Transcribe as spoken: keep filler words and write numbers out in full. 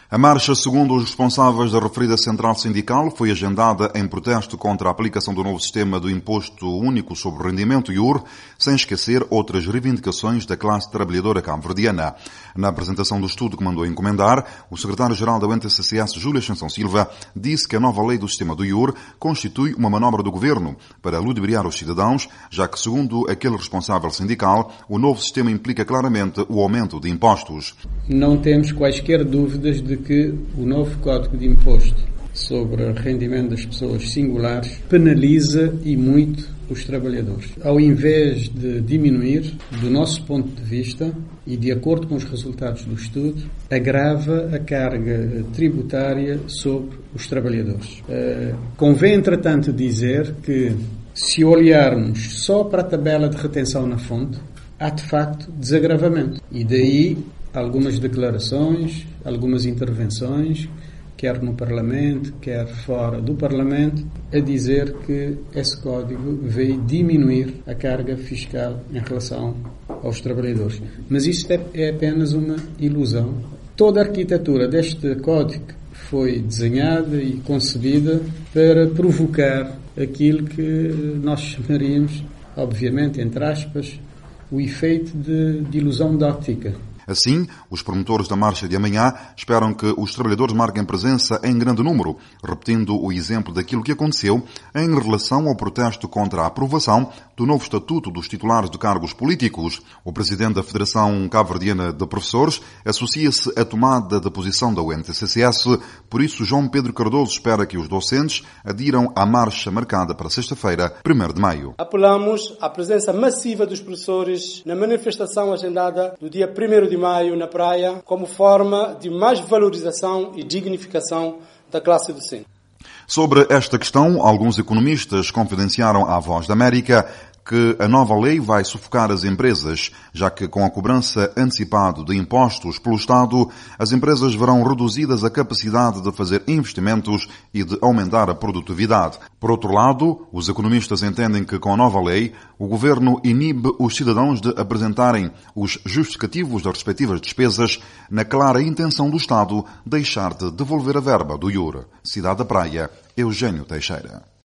A marcha, segundo os responsáveis da referida central sindical, foi agendada em protesto contra a aplicação do novo sistema do Imposto Único sobre o Rendimento, I U R, sem esquecer outras reivindicações da classe trabalhadora cabo-verdiana. Na apresentação do estudo que mandou encomendar, o secretário-geral da U N T C C S, Júlio Ascensão Silva, disse que a nova lei do sistema do I U R constitui uma manobra do governo para ludibriar os cidadãos, já que, segundo aquele responsável sindical, o novo sistema implica claramente o aumento de impostos. Não temos quaisquer dúvidas de que o novo Código de Imposto sobre o rendimento das pessoas singulares penaliza e muito os trabalhadores. Ao invés de diminuir, do nosso ponto de vista, e de acordo com os resultados do estudo, agrava a carga tributária sobre os trabalhadores. Uh, convém, entretanto, dizer que, se olharmos só para a tabela de retenção na fonte, há, de facto, desagravamento. E daí algumas declarações, algumas intervenções, quer no Parlamento, quer fora do Parlamento, a dizer que esse código veio diminuir a carga fiscal em relação aos trabalhadores. Mas isto é, é apenas uma ilusão. Toda a arquitetura deste código foi desenhada e concebida para provocar aquilo que nós chamaríamos, obviamente, entre aspas, o efeito de, de ilusão de óptica. Assim, os promotores da marcha de amanhã esperam que os trabalhadores marquem presença em grande número, repetindo o exemplo daquilo que aconteceu em relação ao protesto contra a aprovação do novo Estatuto dos titulares de cargos políticos. O presidente da Federação Cabo-Verdiana de Professores associa-se à tomada de posição da U N T C C S, por isso João Pedro Cardoso espera que os docentes adiram à marcha marcada para sexta-feira, primeiro de maio. Apelamos à presença massiva dos professores na manifestação agendada do dia primeiro de maio na praia, como forma de mais valorização e dignificação da classe docente. Sobre esta questão, alguns economistas confidenciaram à Voz da América que a nova lei vai sufocar as empresas, já que com a cobrança antecipada de impostos pelo Estado, as empresas verão reduzidas a capacidade de fazer investimentos e de aumentar a produtividade. Por outro lado, os economistas entendem que com a nova lei, o governo inibe os cidadãos de apresentarem os justificativos das respectivas despesas na clara intenção do Estado deixar de devolver a verba do I U R. Cidade da Praia, Eugênio Teixeira.